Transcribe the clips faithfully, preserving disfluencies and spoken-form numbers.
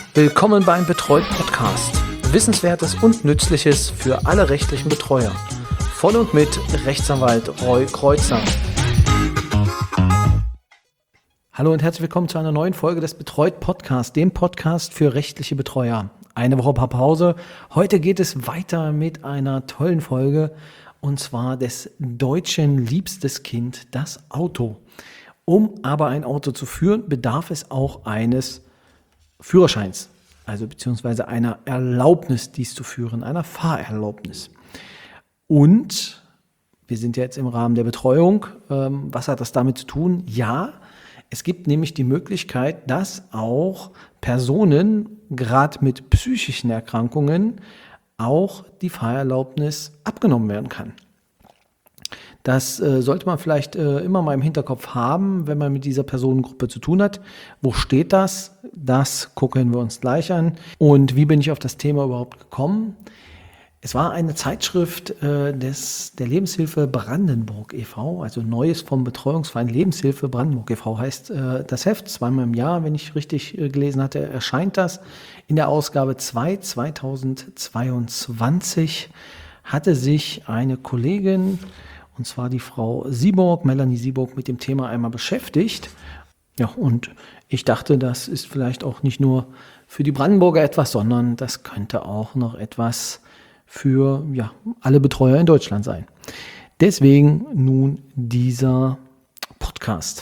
Willkommen beim Betreut Podcast. Wissenswertes und Nützliches für alle rechtlichen Betreuer. Von und mit Rechtsanwalt Roy Kreuzer. Hallo und herzlich willkommen zu einer neuen Folge des Betreut Podcast, dem Podcast für rechtliche Betreuer. Eine Woche paar Pause. Heute geht es weiter mit einer tollen Folge und zwar des Deutschen liebstes Kind, das Auto. Um aber ein Auto zu führen, bedarf es auch eines Führerscheins, also beziehungsweise einer Erlaubnis, dies zu führen, einer Fahrerlaubnis. Und wir sind ja jetzt im Rahmen der Betreuung. Ähm, was hat das damit zu tun? Ja, es gibt nämlich die Möglichkeit, dass auch Personen, gerade mit psychischen Erkrankungen, auch die Fahrerlaubnis abgenommen werden kann. Das äh, sollte man vielleicht äh, immer mal im Hinterkopf haben, wenn man mit dieser Personengruppe zu tun hat. Wo steht das? Das gucken wir uns gleich an. Und wie bin ich auf das Thema überhaupt gekommen? Es war eine Zeitschrift äh, des, der Lebenshilfe Brandenburg e V, also Neues vom Betreuungsverein Lebenshilfe Brandenburg e V heißt äh, das Heft. Zweimal im Jahr, wenn ich richtig äh, gelesen hatte, erscheint das. In der Ausgabe zwei zweitausendzweiundzwanzig hatte sich eine Kollegin, und zwar die Frau Sieburg, Melanie Sieburg, mit dem Thema einmal beschäftigt. Ja, und ich dachte, das ist vielleicht auch nicht nur für die Brandenburger etwas, sondern das könnte auch noch etwas für ja, alle Betreuer in Deutschland sein. Deswegen nun dieser Podcast.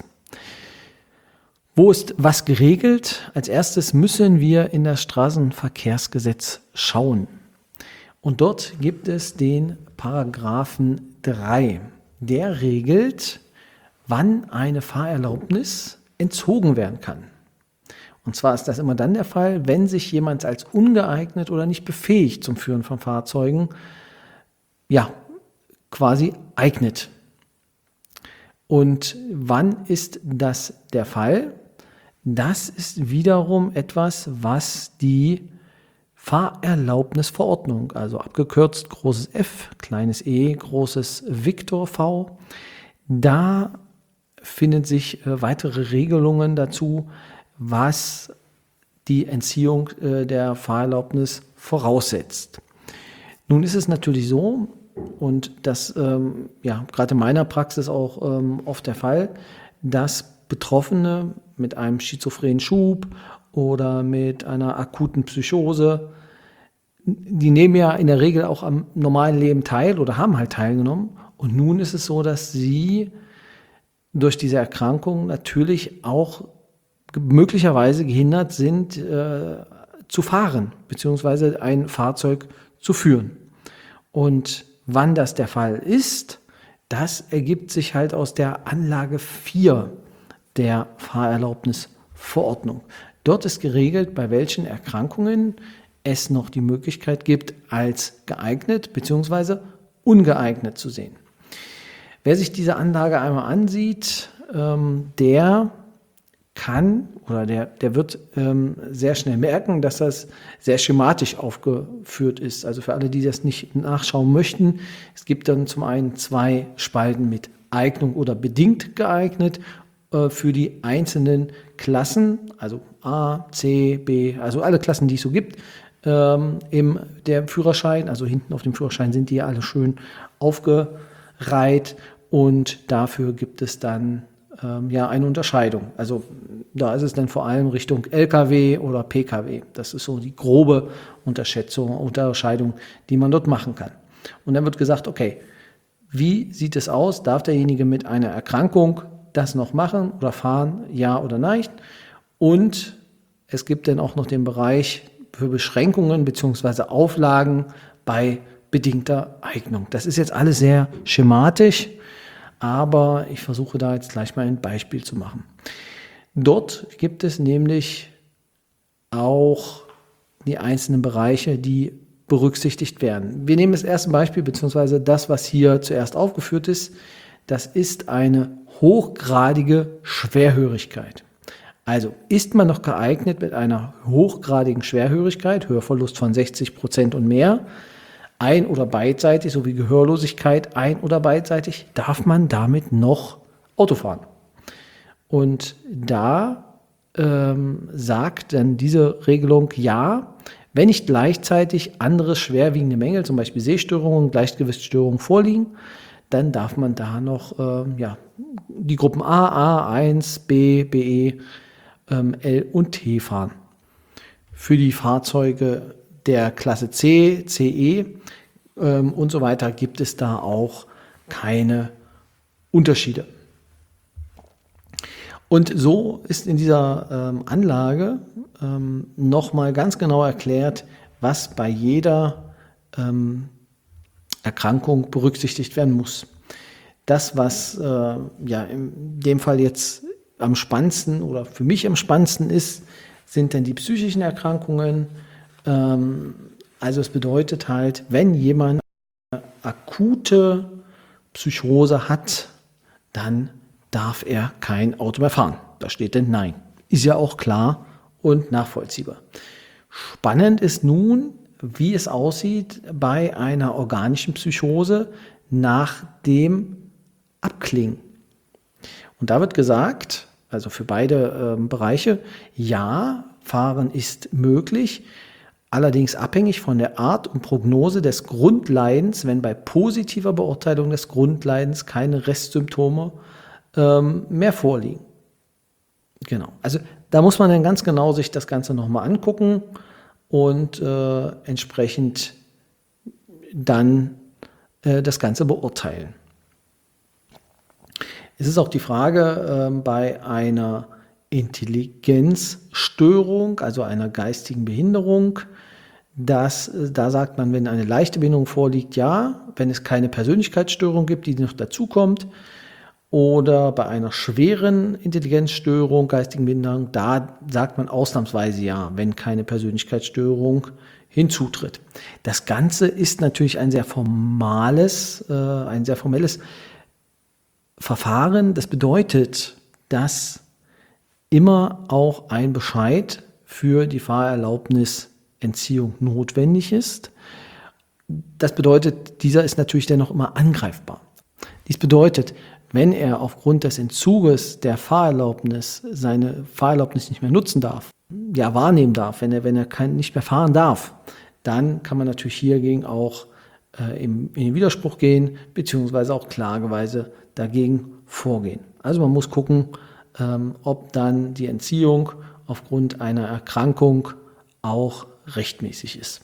Wo ist was geregelt? Als erstes müssen wir in das Straßenverkehrsgesetz schauen. Und dort gibt es den Paragraphen drei. Der regelt, wann eine Fahrerlaubnis entzogen werden kann. Und zwar ist das immer dann der Fall, wenn sich jemand als ungeeignet oder nicht befähigt zum Führen von Fahrzeugen, ja, quasi eignet. Und wann ist das der Fall? Das ist wiederum etwas, was die Fahrerlaubnisverordnung, also abgekürzt großes F, kleines e, großes Viktor V, da finden sich äh, weitere Regelungen dazu, was die Entziehung äh, der Fahrerlaubnis voraussetzt. Nun ist es natürlich so, und das ähm, ja gerade in meiner Praxis auch ähm, oft der Fall, dass Betroffene mit einem schizophrenen Schub oder mit einer akuten Psychose, die nehmen ja in der Regel auch am normalen Leben teil oder haben halt teilgenommen. Und nun ist es so, dass sie durch diese Erkrankung natürlich auch möglicherweise gehindert sind, äh, zu fahren, beziehungsweise ein Fahrzeug zu führen. Und wann das der Fall ist, das ergibt sich halt aus der Anlage vier der Fahrerlaubnisverordnung. Dort ist geregelt, bei welchen Erkrankungen es noch die Möglichkeit gibt, als geeignet bzw. ungeeignet zu sehen. Wer sich diese Anlage einmal ansieht, ähm, der kann oder der, der wird ähm, sehr schnell merken, dass das sehr schematisch aufgeführt ist. Also für alle, die das nicht nachschauen möchten, es gibt dann zum einen zwei Spalten mit Eignung oder bedingt geeignet äh, für die einzelnen Klassen, also A, C, B, also alle Klassen, die es so gibt, ähm, im der Führerschein, also hinten auf dem Führerschein sind die ja alle schön aufgereiht und dafür gibt es dann ähm, ja eine Unterscheidung. Also da ist es dann vor allem Richtung L K W oder P K W. Das ist so die grobe Unterschätzung, Unterscheidung, die man dort machen kann. Und dann wird gesagt, okay, wie sieht es aus? Darf derjenige mit einer Erkrankung das noch machen oder fahren, ja oder nein? Und es gibt dann auch noch den Bereich für Beschränkungen bzw. Auflagen bei bedingter Eignung. Das ist jetzt alles sehr schematisch, aber ich versuche da jetzt gleich mal ein Beispiel zu machen. Dort gibt es nämlich auch die einzelnen Bereiche, die berücksichtigt werden. Wir nehmen das erste Beispiel, beziehungsweise das, was hier zuerst aufgeführt ist. Das ist eine hochgradige Schwerhörigkeit. Also ist man noch geeignet mit einer hochgradigen Schwerhörigkeit, Hörverlust von sechzig Prozent und mehr, ein- oder beidseitig sowie Gehörlosigkeit ein- oder beidseitig, darf man damit noch Auto fahren. Und da ähm, sagt dann diese Regelung, ja, wenn nicht gleichzeitig andere schwerwiegende Mängel, zum Beispiel Sehstörungen, Gleichgewichtsstörungen vorliegen, dann darf man da noch äh, ja, die Gruppen A, A, eins, B, B E, ähm, L und T fahren. Für die Fahrzeuge der Klasse C, C E ähm, und so weiter gibt es da auch keine Unterschiede. Und so ist in dieser ähm, Anlage ähm, nochmal ganz genau erklärt, was bei jeder ähm, Erkrankung berücksichtigt werden muss. Das, was äh, ja in dem Fall jetzt am spannendsten oder für mich am spannendsten ist, sind dann die psychischen Erkrankungen. Ähm, also es bedeutet halt, wenn jemand eine akute Psychose hat, dann darf er kein Auto mehr fahren. Da steht denn Nein. Ist ja auch klar und nachvollziehbar. Spannend ist nun, wie es aussieht bei einer organischen Psychose nach dem Abklingen. Und da wird gesagt, also für beide äh, Bereiche, ja, Fahren ist möglich, allerdings abhängig von der Art und Prognose des Grundleidens, wenn bei positiver Beurteilung des Grundleidens keine Restsymptome ähm, mehr vorliegen. Genau, also da muss man dann ganz genau sich das Ganze nochmal angucken und äh, entsprechend dann äh, das Ganze beurteilen. Es ist auch die Frage, äh, bei einer Intelligenzstörung, also einer geistigen Behinderung, dass, äh, da sagt man, wenn eine leichte Behinderung vorliegt, ja, wenn es keine Persönlichkeitsstörung gibt, die noch dazukommt, oder bei einer schweren Intelligenzstörung, geistigen Behinderung, da sagt man ausnahmsweise ja, wenn keine Persönlichkeitsstörung hinzutritt. Das Ganze ist natürlich ein sehr formales, äh, ein sehr formelles Verfahren. Das bedeutet, dass immer auch ein Bescheid für die Fahrerlaubnisentziehung notwendig ist. Das bedeutet, dieser ist natürlich dennoch immer angreifbar. Dies bedeutet, wenn er aufgrund des Entzuges der Fahrerlaubnis seine Fahrerlaubnis nicht mehr nutzen darf, ja wahrnehmen darf, wenn er, wenn er kein, nicht mehr fahren darf, dann kann man natürlich hiergegen auch äh, im, in den Widerspruch gehen, beziehungsweise auch klageweise dagegen vorgehen. Also man muss gucken, ähm, ob dann die Entziehung aufgrund einer Erkrankung auch rechtmäßig ist.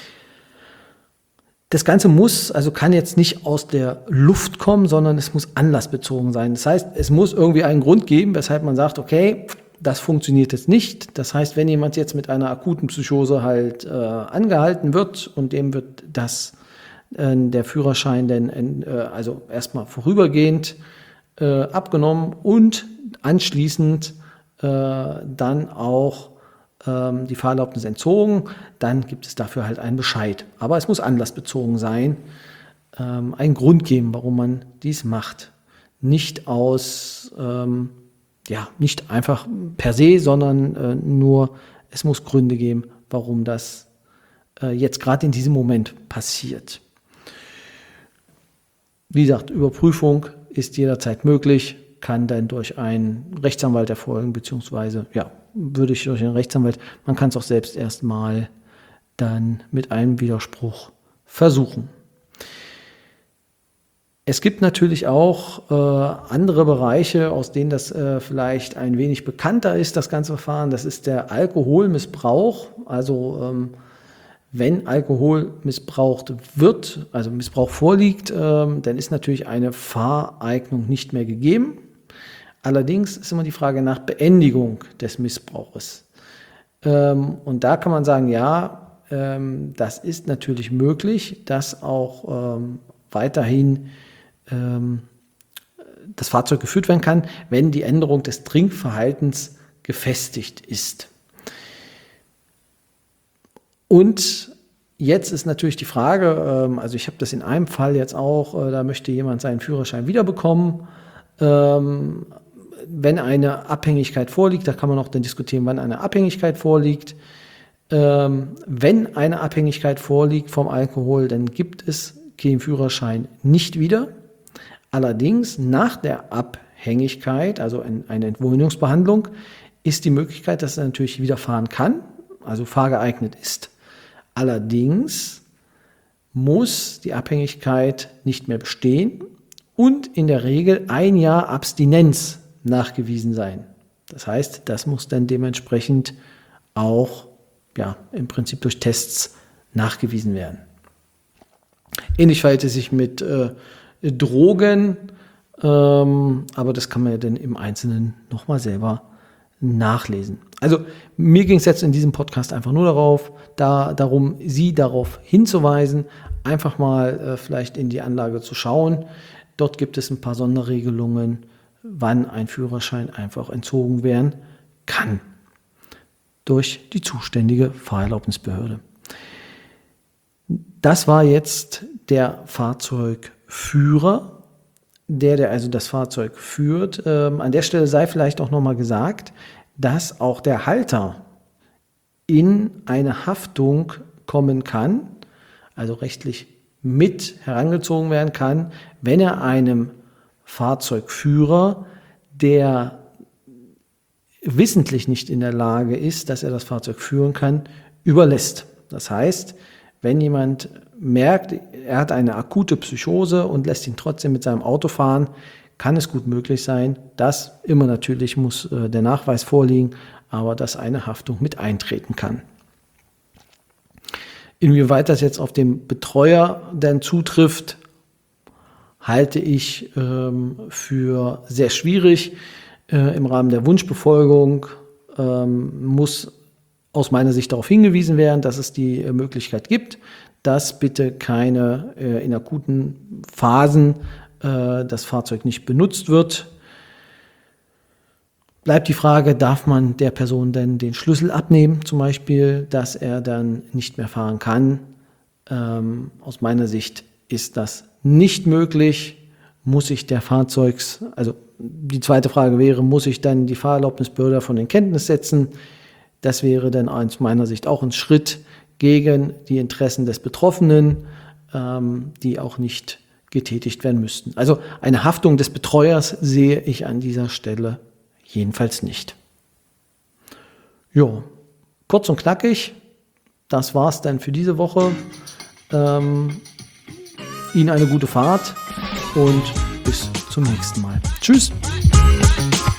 Das Ganze muss, also kann jetzt nicht aus der Luft kommen, sondern es muss anlassbezogen sein. Das heißt, es muss irgendwie einen Grund geben, weshalb man sagt, okay, das funktioniert jetzt nicht. Das heißt, wenn jemand jetzt mit einer akuten Psychose halt äh, angehalten wird und dem wird das, äh, der Führerschein dann äh, also erstmal vorübergehend äh, abgenommen und anschließend äh, dann auch ähm, die Fahrerlaubnis entzogen, dann gibt es dafür halt einen Bescheid. Aber es muss anlassbezogen sein, ähm, einen Grund geben, warum man dies macht. Nicht aus, ähm, ja, nicht einfach per se, sondern äh, nur, es muss Gründe geben, warum das äh, jetzt gerade in diesem Moment passiert. Wie gesagt, Überprüfung ist jederzeit möglich, kann dann durch einen Rechtsanwalt erfolgen, beziehungsweise, ja, würde ich durch einen Rechtsanwalt, man kann es auch selbst erstmal dann mit einem Widerspruch versuchen. Es gibt natürlich auch äh, andere Bereiche, aus denen das äh, vielleicht ein wenig bekannter ist, das ganze Verfahren. Das ist der Alkoholmissbrauch. Also ähm, wenn Alkohol missbraucht wird, also Missbrauch vorliegt, ähm, dann ist natürlich eine Fahreignung nicht mehr gegeben. Allerdings ist immer die Frage nach Beendigung des Missbrauches. Ähm, und da kann man sagen, ja, ähm, das ist natürlich möglich, dass auch ähm, weiterhin ähm, das Fahrzeug geführt werden kann, wenn die Änderung des Trinkverhaltens gefestigt ist. Und jetzt ist natürlich die Frage, ähm, also ich habe das in einem Fall jetzt auch, äh, da möchte jemand seinen Führerschein wiederbekommen. Ähm, wenn eine Abhängigkeit vorliegt, da kann man auch dann diskutieren, wann eine Abhängigkeit vorliegt. Ähm, wenn eine Abhängigkeit vorliegt vom Alkohol, dann gibt es den Führerschein nicht wieder. Allerdings nach der Abhängigkeit, also eine Entwöhnungsbehandlung, ist die Möglichkeit, dass er natürlich wieder fahren kann, also fahrgeeignet ist. Allerdings muss die Abhängigkeit nicht mehr bestehen und in der Regel ein Jahr Abstinenz nachgewiesen sein. Das heißt, das muss dann dementsprechend auch ja, im Prinzip durch Tests nachgewiesen werden. Ähnlich verhält es sich mit äh, Drogen, ähm, aber das kann man ja dann im Einzelnen nochmal selber nachlesen. Also mir ging es jetzt in diesem Podcast einfach nur darauf, da, darum, Sie darauf hinzuweisen, einfach mal äh, vielleicht in die Anlage zu schauen. Dort gibt es ein paar Sonderregelungen, wann ein Führerschein einfach entzogen werden kann durch die zuständige Fahrerlaubnisbehörde. Das war jetzt der Fahrzeugführer, der, der also das Fahrzeug führt. Ähm, an der Stelle sei vielleicht auch nochmal gesagt, dass auch der Halter in eine Haftung kommen kann, also rechtlich mit herangezogen werden kann, wenn er einem Fahrzeugführer, der wissentlich nicht in der Lage ist, dass er das Fahrzeug führen kann, überlässt. Das heißt, wenn jemand merkt, er hat eine akute Psychose und lässt ihn trotzdem mit seinem Auto fahren, kann es gut möglich sein, dass immer natürlich muss äh, der Nachweis vorliegen, aber dass eine Haftung mit eintreten kann. Inwieweit das jetzt auf den Betreuer dann zutrifft, halte ich ähm, für sehr schwierig. Äh, Im Rahmen der Wunschbefolgung ähm, muss aus meiner Sicht darauf hingewiesen werden, dass es die äh, Möglichkeit gibt, dass bitte keine äh, in akuten Phasen äh, das Fahrzeug nicht benutzt wird. Bleibt die Frage, darf man der Person denn den Schlüssel abnehmen, zum Beispiel, dass er dann nicht mehr fahren kann? Ähm, aus meiner Sicht ist das nicht möglich. Muss ich der Fahrzeugs, also die zweite Frage wäre, muss ich dann die Fahrerlaubnisbehörde davon in Kenntnis setzen? Das wäre dann aus meiner Sicht auch ein Schritt gegen die Interessen des Betroffenen, ähm, die auch nicht getätigt werden müssten. Also eine Haftung des Betreuers sehe ich an dieser Stelle jedenfalls nicht. Jo, kurz und knackig, das war's dann für diese Woche. Ähm, Ihnen eine gute Fahrt und bis zum nächsten Mal. Tschüss!